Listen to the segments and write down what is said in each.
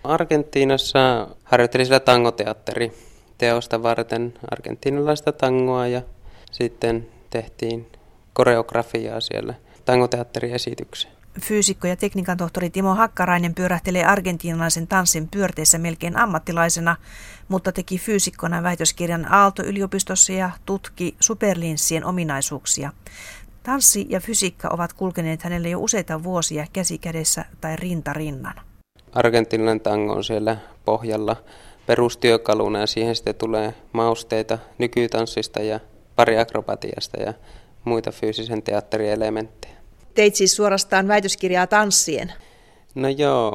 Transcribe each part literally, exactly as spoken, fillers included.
Argentiinassa harjoittelin siellä tangoteatteriteosta varten argentiinalaista tangoa ja sitten tehtiin koreografiaa siellä tangoteatteriesitykseen. Fyysikko ja tekniikan tohtori Timo Hakkarainen pyörähtelee argentiinalaisen tanssin pyörteissä melkein ammattilaisena, mutta teki fyysikkona väitöskirjan Aalto-yliopistossa ja tutki superlinssien ominaisuuksia. Tanssi ja fysiikka ovat kulkeneet hänelle jo useita vuosia käsi kädessä tai rinta rinnan. Argentiinalainen tango on siellä pohjalla perustyökaluna ja siihen sitten tulee mausteita nykytanssista ja pari akrobatiasta ja muita fyysisen teatterin elementtejä. Teit siis suorastaan väitöskirjaa tanssien? No joo,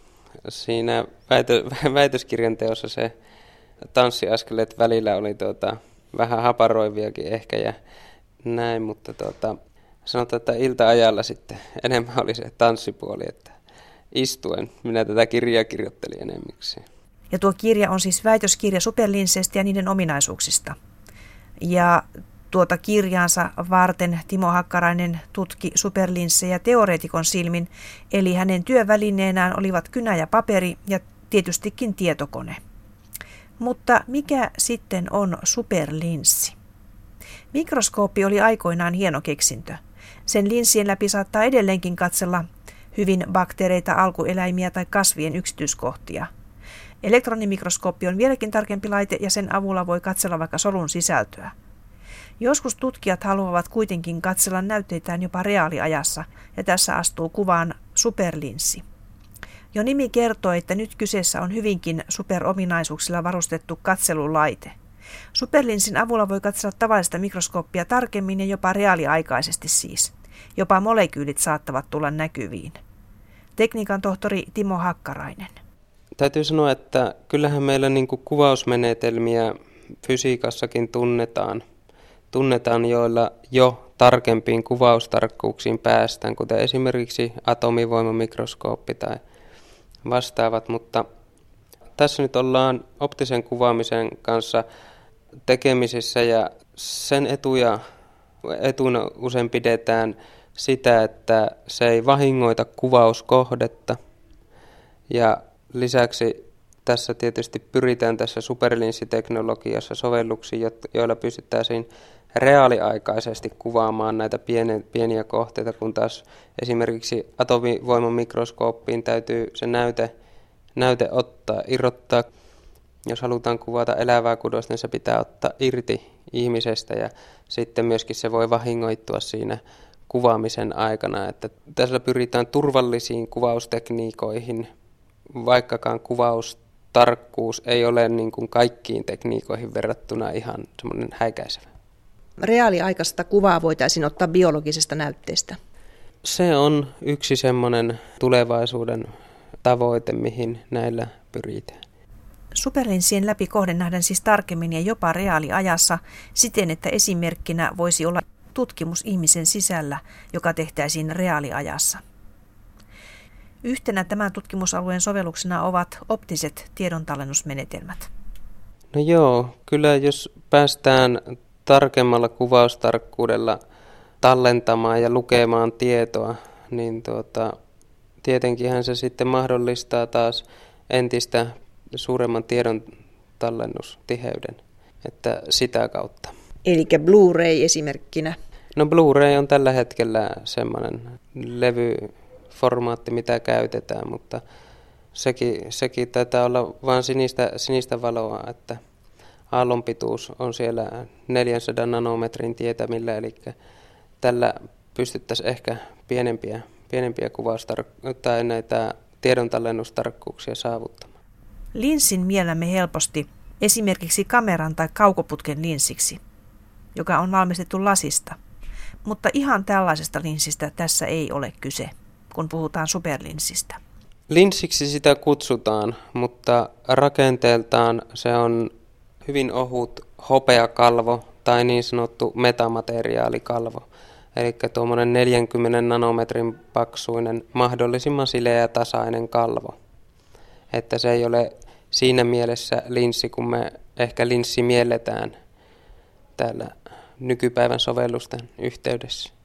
siinä väitö, väitöskirjan teossa se tanssiaskeleet välillä oli tuota, vähän haparoiviakin ehkä ja näin, mutta tuota, sanotaan, että ilta-ajalla sitten enemmän oli se tanssipuoli, että istuen minä tätä kirjaa kirjoittelin enemmiksi. Ja tuo kirja on siis väitöskirja superlinsseistä ja niiden ominaisuuksista. Ja tuota kirjaansa varten Timo Hakkarainen tutki superlinssejä teoreetikon silmin, eli hänen työvälineenään olivat kynä ja paperi ja tietystikin tietokone. Mutta mikä sitten on superlinssi? Mikroskooppi oli aikoinaan hieno keksintö. Sen linssien läpi saattaa edelleenkin katsella hyvin bakteereita, alkueläimiä tai kasvien yksityiskohtia. Elektronimikroskooppi on vieläkin tarkempi laite ja sen avulla voi katsella vaikka solun sisältöä. Joskus tutkijat haluavat kuitenkin katsella näytteitään jopa reaaliajassa, ja tässä astuu kuvaan superlinssi. Jo nimi kertoo, että nyt kyseessä on hyvinkin superominaisuuksilla varustettu katselulaite. Superlinssin avulla voi katsella tavallista mikroskooppia tarkemmin ja jopa reaaliaikaisesti siis. Jopa molekyylit saattavat tulla näkyviin. Tekniikan tohtori Timo Hakkarainen. Täytyy sanoa, että kyllähän meillä niin kuin kuvausmenetelmiä fysiikassakin tunnetaan. Tunnetaan, joilla jo tarkempiin kuvaustarkkuuksiin päästään, kuten esimerkiksi atomivoimamikroskooppi tai vastaavat, mutta tässä nyt ollaan optisen kuvaamisen kanssa tekemisissä ja sen etuja, etuna usein pidetään sitä, että se ei vahingoita kuvauskohdetta ja lisäksi tässä tietysti pyritään tässä superlinssiteknologiassa sovelluksiin, joilla pystyttäisiin reaaliaikaisesti kuvaamaan näitä pieniä, pieniä kohteita, kun taas esimerkiksi atomivoimamikroskooppiin täytyy se näyte, näyte ottaa, irrottaa. Jos halutaan kuvata elävää kudosta, niin se pitää ottaa irti ihmisestä ja sitten myöskin se voi vahingoittua siinä kuvaamisen aikana. Että tässä pyritään turvallisiin kuvaustekniikoihin, vaikkakaan kuvaustarkkuus ei ole niin kuin kaikkiin tekniikoihin verrattuna ihan semmoinen häikäisevä. Reaaliaikaista kuvaa voitaisiin ottaa biologisesta näytteestä. Se on yksi semmoinen tulevaisuuden tavoite, mihin näillä pyritään. Superlinssien läpi kohden nähdään siis tarkemmin ja jopa reaaliajassa siten, että esimerkkinä voisi olla tutkimus ihmisen sisällä, joka tehtäisiin reaaliajassa. Yhtenä tämän tutkimusalueen sovelluksena ovat optiset tiedontallennusmenetelmät. No joo, kyllä jos päästään tarkemmalla kuvaustarkkuudella tallentamaan ja lukemaan tietoa, niin tuota, tietenkinhän se sitten mahdollistaa taas entistä suuremman tiedon tallennustiheyden, että sitä kautta. Eli Blu-ray esimerkkinä? No Blu-ray on tällä hetkellä semmoinen levyformaatti, mitä käytetään, mutta sekin, sekin taitaa olla vain sinistä, sinistä valoa, että aallonpituus on siellä neljänsadan nanometrin tietämillä, eli tällä pystyttäisiin ehkä pienempiä, pienempiä kuvaustar- tai näitä tiedontallennustarkkuuksia saavuttamaan. Linssin miellämme helposti esimerkiksi kameran tai kaukoputken linssiksi, joka on valmistettu lasista. Mutta ihan tällaisesta linssistä tässä ei ole kyse, kun puhutaan superlinssistä. Linssiksi sitä kutsutaan, mutta rakenteeltaan se on hyvin ohut hopeakalvo tai niin sanottu metamateriaalikalvo. Eli tuommoinen neljänkymmenen nanometrin paksuinen, mahdollisimman sileä ja tasainen kalvo. Että se ei ole siinä mielessä linssi, kun me ehkä linssi mielletään täällä nykypäivän sovellusten yhteydessä.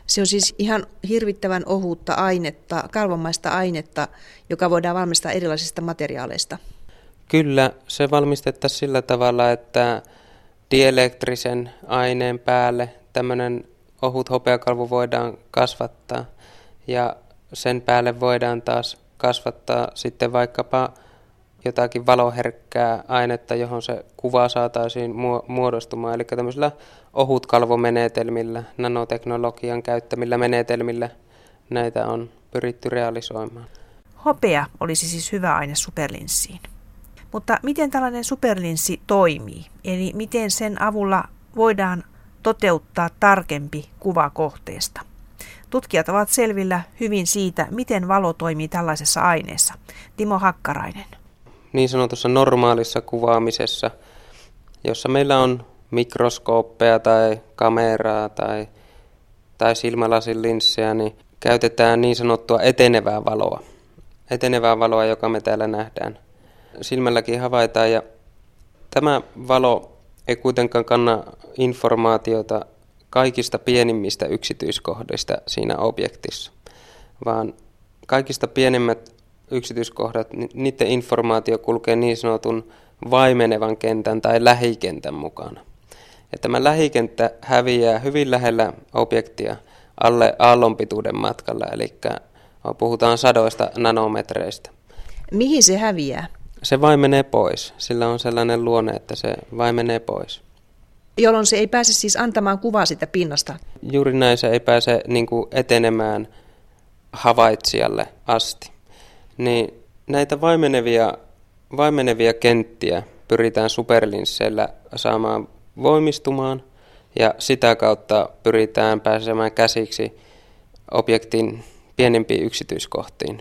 Se on siis ihan hirvittävän ohutta ainetta, kalvomaista ainetta, joka voidaan valmistaa erilaisista materiaaleista. Kyllä, se valmistettaisiin sillä tavalla, että dielektrisen aineen päälle tämmöinen ohut hopeakalvo voidaan kasvattaa ja sen päälle voidaan taas kasvattaa sitten vaikkapa jotakin valoherkkää ainetta, johon se kuva saataisiin muodostumaan. Eli tämmöisillä ohutkalvomenetelmillä, nanoteknologian käyttämillä menetelmillä näitä on pyritty realisoimaan. Hopea olisi siis hyvä aine superlinssiin. Mutta miten tällainen superlinssi toimii? Eli miten sen avulla voidaan toteuttaa tarkempi kuva kohteesta? Tutkijat ovat selvillä hyvin siitä, miten valo toimii tällaisessa aineessa. Timo Hakkarainen. Niin sanotussa normaalissa kuvaamisessa, jossa meillä on mikroskooppeja tai kameraa tai, tai silmälasin linssejä, niin käytetään niin sanottua etenevää valoa. Etenevää valoa, joka me täällä nähdään. Silmälläkin havaitaan ja tämä valo ei kuitenkaan kanna informaatiota kaikista pienimmistä yksityiskohdista siinä objektissa, vaan kaikista pienimmät yksityiskohdat, niiden informaatio kulkee niin sanotun vaimenevan kentän tai lähikentän mukana. Ja tämä lähikenttä häviää hyvin lähellä objektia alle aallonpituuden matkalla, eli puhutaan sadoista nanometreistä. Mihin se häviää? Se vaimenee pois. Sillä on sellainen luonne, että se vaimenee pois. Jolloin se ei pääse siis antamaan kuvaa sitä pinnasta? Juuri näin, se ei pääse niin kuin etenemään havaitsijalle asti. Niin näitä vaimenevia, vaimenevia kenttiä pyritään superlinsseillä saamaan voimistumaan ja sitä kautta pyritään pääsemään käsiksi objektin pienimpiin yksityiskohtiin.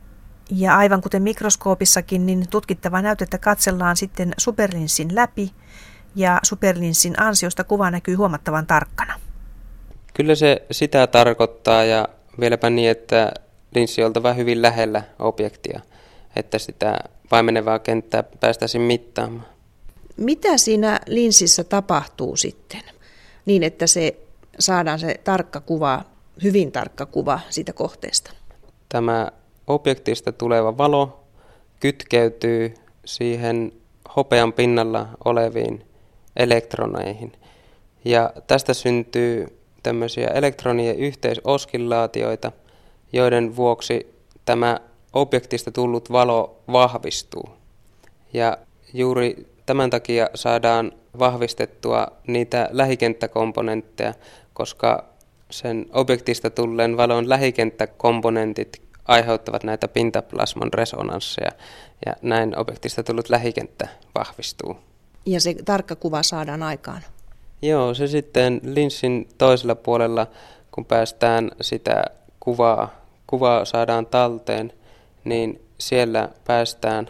Ja aivan kuten mikroskoopissakin, niin tutkittavaa näytettä katsellaan sitten superlinssin läpi ja superlinssin ansiosta kuva näkyy huomattavan tarkkana. Kyllä se sitä tarkoittaa ja vieläpä niin, että linssi on oltava hyvin lähellä objektia, että sitä vaimenevaa kenttää päästäisiin mittaamaan. Mitä siinä linssissä tapahtuu sitten niin, että se saadaan se tarkka kuva, hyvin tarkka kuva siitä kohteesta? Tämä objektista tuleva valo kytkeytyy siihen hopean pinnalla oleviin elektroneihin. Ja tästä syntyy tämmöisiä elektronien yhteisoskillaatioita, joiden vuoksi tämä objektista tullut valo vahvistuu. Ja juuri tämän takia saadaan vahvistettua niitä lähikenttäkomponentteja, koska sen objektista tulleen valon lähikenttäkomponentit aiheuttavat näitä pintaplasmon resonansseja ja näin objektista tullut lähikenttä vahvistuu. Ja se tarkka kuva saadaan aikaan? Joo, se sitten linssin toisella puolella, kun päästään sitä kuvaa, kuvaa saadaan talteen, niin siellä päästään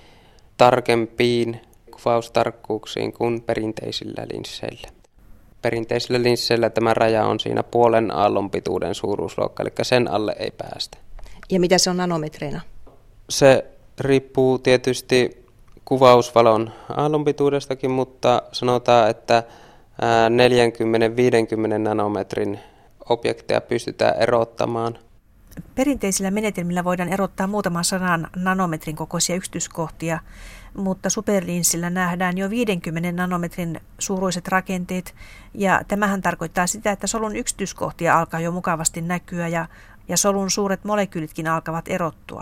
tarkempiin kuvaustarkkuuksiin kuin perinteisillä linsseillä. Perinteisillä linsseillä tämä raja on siinä puolen aallon pituuden suuruusluokka, eli sen alle ei päästä. Ja mitä se on nanometreina? Se riippuu tietysti kuvausvalon aallonpituudestakin, mutta sanotaan, että neljäkymmentä viisikymmentä nanometrin objekteja pystytään erottamaan. Perinteisillä menetelmillä voidaan erottaa muutaman sadan nanometrin kokoisia yksityiskohtia, mutta superlinssillä nähdään jo viidenkymmenen nanometrin suuruiset rakenteet, ja tämähän tarkoittaa sitä, että solun yksityiskohtia alkaa jo mukavasti näkyä, ja, ja solun suuret molekyylitkin alkavat erottua.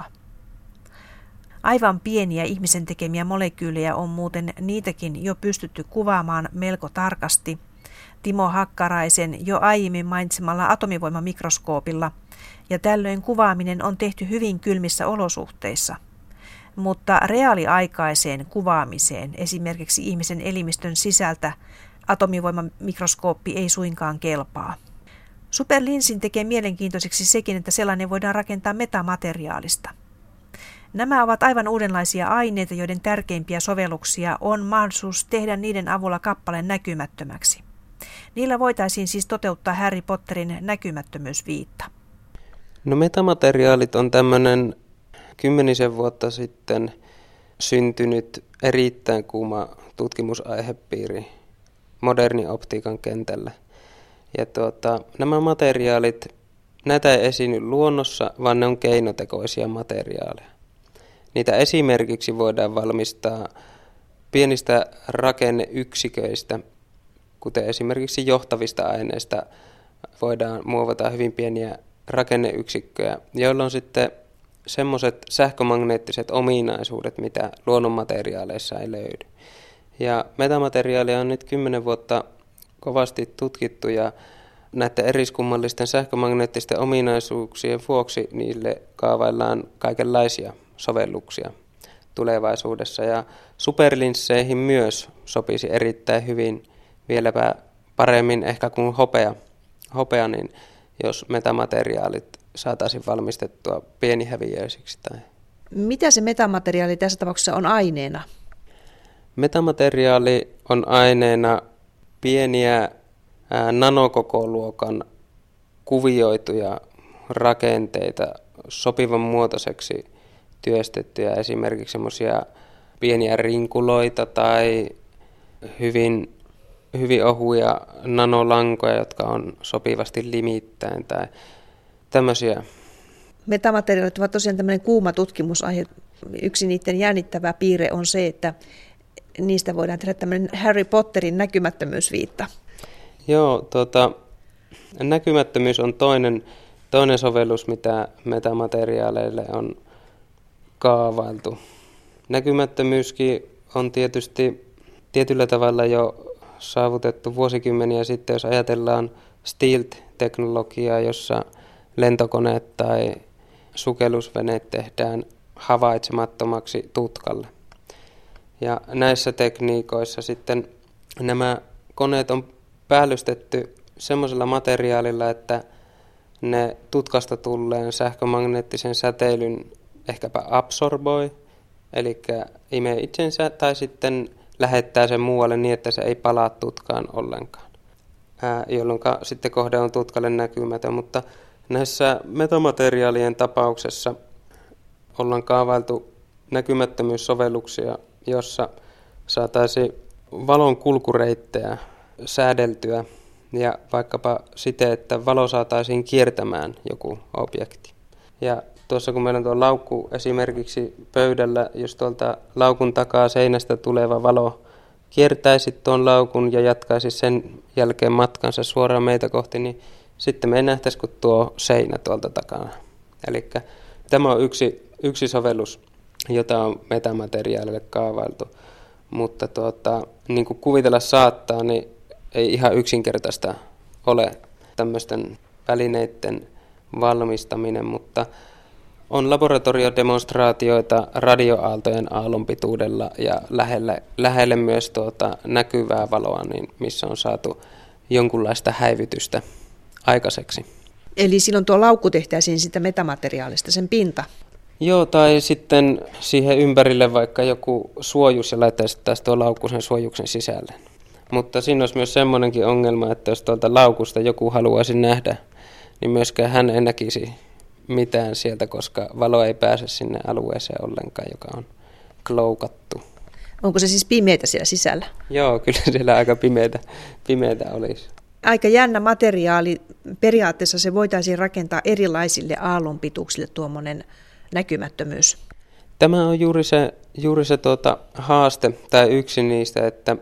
Aivan pieniä ihmisen tekemiä molekyylejä on muuten niitäkin jo pystytty kuvaamaan melko tarkasti Timo Hakkaraisen jo aiemmin mainitsemalla atomivoimamikroskoopilla, ja tällöin kuvaaminen on tehty hyvin kylmissä olosuhteissa. Mutta reaaliaikaiseen kuvaamiseen, esimerkiksi ihmisen elimistön sisältä, atomivoimamikroskooppi ei suinkaan kelpaa. Superlinssin tekee mielenkiintoiseksi sekin, että sellainen voidaan rakentaa metamateriaalista. Nämä ovat aivan uudenlaisia aineita, joiden tärkeimpiä sovelluksia on mahdollisuus tehdä niiden avulla kappale näkymättömäksi. Niillä voitaisiin siis toteuttaa Harry Potterin näkymättömyysviitta. No metamateriaalit on tämmöinen kymmenisen vuotta sitten syntynyt erittäin kuuma tutkimusaihepiiri moderni optiikan kentällä. Ja tuota, nämä materiaalit, näitä ei esiinny luonnossa, vaan ne on keinotekoisia materiaaleja. Niitä esimerkiksi voidaan valmistaa pienistä rakenneyksiköistä, kuten esimerkiksi johtavista aineista voidaan muovata hyvin pieniä rakenneyksikköjä, joilla on sitten semmoiset sähkömagneettiset ominaisuudet, mitä luonnonmateriaaleissa ei löydy. Ja metamateriaalia on nyt kymmenen vuotta kovasti tutkittu ja näiden eriskummallisten sähkömagneettisten ominaisuuksien vuoksi niille kaavaillaan kaikenlaisia sovelluksia tulevaisuudessa. Ja superlinsseihin myös sopisi erittäin hyvin, vieläpä paremmin ehkä kuin hopea, hopea niin jos metamateriaalit saataisiin valmistettua pienihäviöisiksi. Tai... Mitä se metamateriaali tässä tapauksessa on aineena? Metamateriaali on aineena pieniä ää, nanokokoluokan kuvioituja rakenteita sopivan muotoiseksi työstettyjä, esimerkiksi semmoisia pieniä rinkuloita tai hyvin, hyvin ohuja nanolankoja, jotka on sopivasti limittäin tai tämmöisiä. Metamateriaalit ovat tosiaan tämmöinen kuuma tutkimusaihe. Yksi niiden jännittävä piirre on se, että niistä voidaan tehdä tämmöinen Harry Potterin näkymättömyysviitta. Joo, tuota, näkymättömyys on toinen, toinen sovellus, mitä metamateriaaleille on kaavailtu. Näkymättömyyskin on tietysti tietyllä tavalla jo saavutettu vuosikymmeniä sitten, jos ajatellaan stealth-teknologiaa, jossa lentokoneet tai sukellusveneet tehdään havaitsemattomaksi tutkalle. Ja näissä tekniikoissa sitten nämä koneet on päällystetty semmoisella materiaalilla, että ne tutkasta tulleen sähkömagneettisen säteilyn ehkäpä absorboi, eli imee itsensä tai sitten lähettää sen muualle niin, että se ei palaa tutkaan ollenkaan, ää, jolloin sitten kohde on tutkalle näkymätön. Mutta näissä metamateriaalien tapauksessa ollaan kaavailtu näkymättömyyssovelluksia, jossa saataisiin valon kulkureittejä säädeltyä ja vaikkapa siten, että valo saataisiin kiertämään joku objekti. Ja tuossa kun meillä on tuo laukku esimerkiksi pöydällä, jos tuolta laukun takaa seinästä tuleva valo kiertäisi tuon laukun ja jatkaisi sen jälkeen matkansa suoraan meitä kohti, niin sitten me ei nähtäisi kuin tuo seinä tuolta takana. Eli tämä on yksi, yksi sovellus, jota on metamateriaalille kaavailtu. Mutta tuota, niin kuin kuvitella saattaa, niin ei ihan yksinkertaista ole tämmöisten välineiden valmistaminen, mutta on laboratoriodemonstraatioita radioaaltojen aallonpituudella ja lähelle, lähelle myös tuota näkyvää valoa, niin missä on saatu jonkunlaista häivytystä aikaiseksi. Eli silloin tuo laukku tehtäisiin sitä metamateriaalista, sen pinta? Joo, tai sitten siihen ympärille vaikka joku suojus ja laittaisi taas tuo laukku sen suojuksen sisälle. Mutta siinä olisi myös semmoinenkin ongelma, että jos tuolta laukusta joku haluaisi nähdä, niin myöskään hän ei näkisi mitään sieltä, koska valo ei pääse sinne alueeseen ollenkaan, joka on kloukattu. Onko se siis pimeätä siellä sisällä? Joo, kyllä siellä aika pimeätä, pimeätä olisi. Aika jännä materiaali. Periaatteessa se voitaisiin rakentaa erilaisille aallonpituuksille tuommoinen näkymättömyys. Tämä on juuri se, juuri se tuota haaste tai yksi niistä, että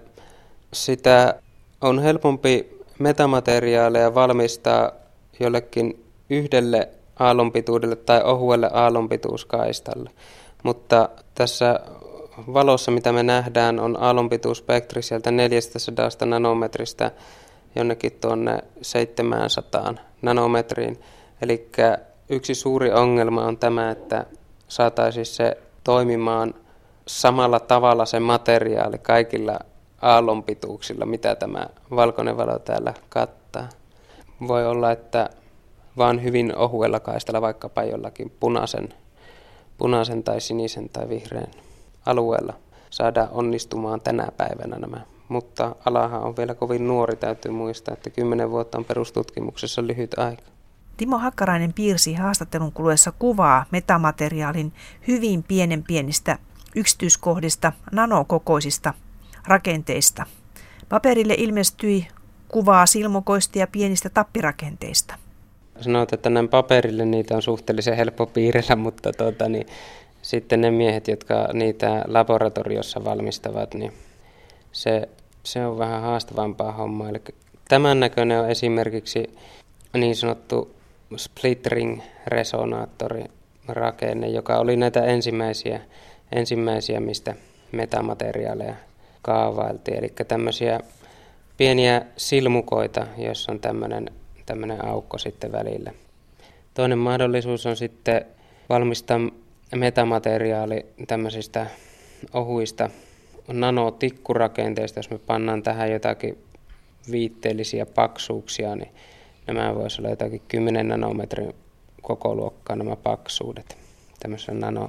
sitä on helpompi metamateriaaleja valmistaa jollekin yhdelle aallonpituudelle tai ohuelle aallonpituuskaistalle. Mutta tässä valossa, mitä me nähdään, on aallonpituusspektri sieltä neljästäsadasta nanometristä jonnekin tuonne seitsemänsataan nanometriin. Eli yksi suuri ongelma on tämä, että saataisiin se toimimaan samalla tavalla se materiaali kaikilla aallonpituuksilla, mitä tämä valkoinen valo täällä kattaa. Voi olla, että vaan hyvin ohuella kaistalla, vaikkapa jollakin punaisen, punaisen tai sinisen tai vihreän alueella saadaan onnistumaan tänä päivänä nämä. Mutta alahan on vielä kovin nuori, täytyy muistaa, että kymmenen vuotta on perustutkimuksessa lyhyt aika. Timo Hakkarainen piirsi haastattelun kuluessa kuvaa metamateriaalin hyvin pienen pienistä yksityiskohdista, nanokokoisista rakenteista. Paperille ilmestyi kuvaa silmukoista ja pienistä tappirakenteista. Sanoit, että näin paperille niitä on suhteellisen helppo piirrellä, mutta tuota, niin, sitten ne miehet, jotka niitä laboratoriossa valmistavat, niin se, se on vähän haastavampaa hommaa. Eli tämän näköinen on esimerkiksi niin sanottu split ring resonaattori rakenne, joka oli näitä ensimmäisiä, ensimmäisiä mistä metamateriaaleja kaavailtiin. Eli tämmöisiä pieniä silmukoita, joissa on tämmöinen, tämmöinen aukko sitten välillä. Toinen mahdollisuus on sitten valmistaa metamateriaali tämmöisistä ohuista nanotikkurakenteista. Jos me pannaan tähän jotakin viitteellisiä paksuuksia, niin nämä voisi olla jotakin kymmenen nanometrin kokoluokkaa nämä paksuudet tämmöisissä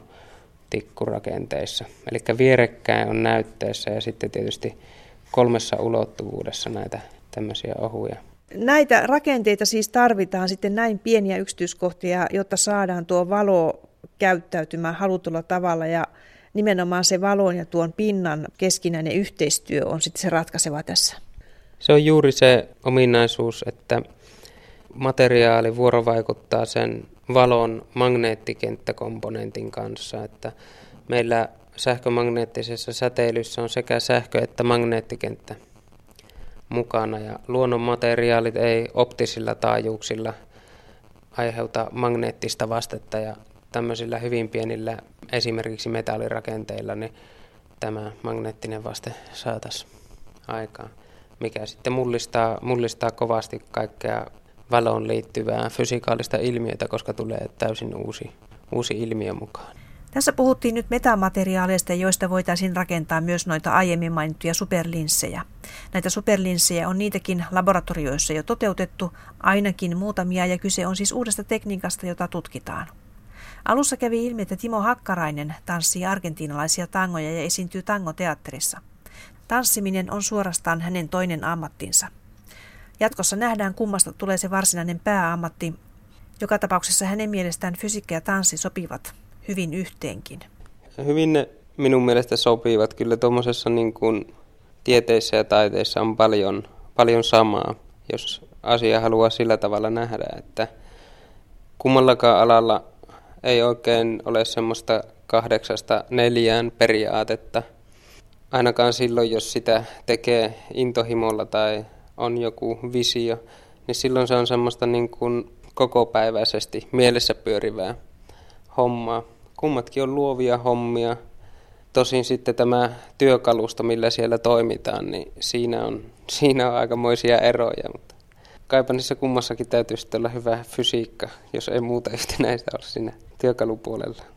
nanotikkurakenteissa. Eli vierekkäin on näytteessä ja sitten tietysti kolmessa ulottuvuudessa näitä tämmöisiä ohuja. Näitä rakenteita siis tarvitaan sitten näin pieniä yksityiskohtia, jotta saadaan tuo valo käyttäytymään halutulla tavalla ja nimenomaan se valon ja tuon pinnan keskinäinen yhteistyö on sitten se ratkaiseva tässä. Se on juuri se ominaisuus, että materiaali vuorovaikuttaa sen valon magneettikenttäkomponentin kanssa, että meillä sähkömagneettisessa säteilyssä on sekä sähkö- että magneettikenttä mukana ja luonnon materiaalit ei optisilla taajuuksilla aiheuta magneettista vastetta ja tämmöisillä hyvin pienillä esimerkiksi metallirakenteilla niin tämä magneettinen vaste saataisiin aikaan, mikä sitten mullistaa, mullistaa kovasti kaikkea valoon liittyvää fysikaalista ilmiötä, koska tulee täysin uusi, uusi ilmiö mukaan. Tässä puhuttiin nyt metamateriaaleista, joista voitaisiin rakentaa myös noita aiemmin mainittuja superlinssejä. Näitä superlinssejä on niitäkin laboratorioissa jo toteutettu, ainakin muutamia, ja kyse on siis uudesta tekniikasta, jota tutkitaan. Alussa kävi ilmi, että Timo Hakkarainen tanssii argentiinalaisia tangoja ja esiintyy tangoteatterissa. Tanssiminen on suorastaan hänen toinen ammattinsa. Jatkossa nähdään, kummasta tulee se varsinainen pääammatti. Joka tapauksessa hänen mielestään fysiikka ja tanssi sopivat hyvin yhteenkin. Hyvin ne minun mielestä sopivat. Kyllä tuommoisessa niin kuin tieteissä ja taiteissa on paljon, paljon samaa, jos asia haluaa sillä tavalla nähdä, että kummallakaan alalla ei oikein ole semmoista kahdeksasta neljään periaatetta. Ainakaan silloin, jos sitä tekee intohimolla tai on joku visio, niin silloin se on semmoista niin kuin kokopäiväisesti mielessä pyörivää hommaa. Kummatkin on luovia hommia. Tosin sitten tämä työkalusto, millä siellä toimitaan, niin siinä on, siinä on aikamoisia eroja. Mutta kaipa niissä kummassakin täytyy sitten olla hyvä fysiikka, jos ei muuta yhtenäistä ole siinä työkalupuolella.